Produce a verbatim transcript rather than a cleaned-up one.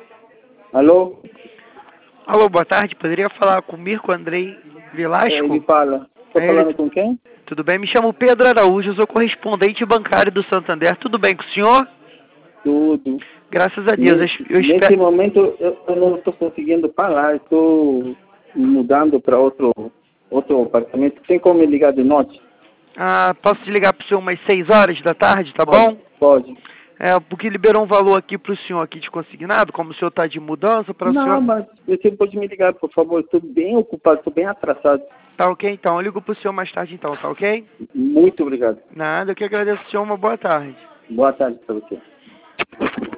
Alô? Alô, boa tarde. Poderia falar com o Mirko Andrei Vilasco? Ele fala. Estou É falando ele. com quem? Tudo bem? Me chamo Pedro Araújo, eu sou correspondente bancário do Santander. Tudo bem com o senhor? Tudo. Graças a Deus. Nesse, Eu nesse espero... momento eu, eu não estou conseguindo falar. Estou mudando para outro, outro apartamento. Tem como me ligar de noite? Ah, posso te ligar para o senhor umas seis horas da tarde, tá Pode, bom? pode. É, porque liberou um valor aqui para o senhor aqui de consignado, como o senhor está de mudança para o Não, senhor... mas você pode me ligar, por favor. Estou bem ocupado, estou bem atrasado. Tá ok, então. Eu ligo para o senhor mais tarde, então, tá ok? Muito obrigado. Nada, eu que agradeço o senhor. Uma boa tarde. Boa tarde para você.